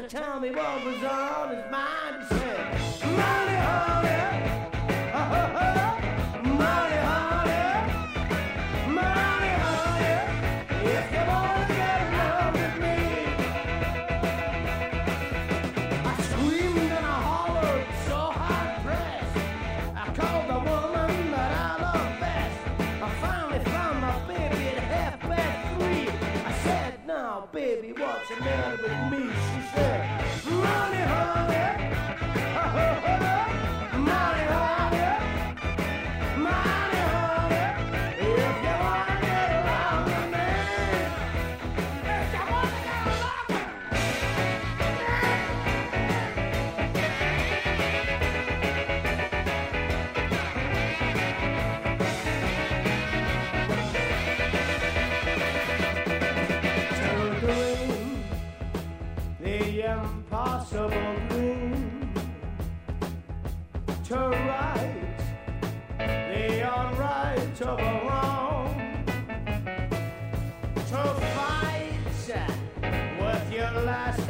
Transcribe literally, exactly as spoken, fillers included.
to tell me what was on his mind. He said, money, honey, money, honey, money, honey, if you wanna get along with me. I screamed and I hollered so hard pressed. I called the woman that I love best. I finally found my baby at half past three. I said, now baby, what's the matter with me? She said, money, honey, money, honey, money, honey, if you wanna get along with me. If you wanna get along with me. Turn the impossible dream to right the unrightable wrong, to fight with your last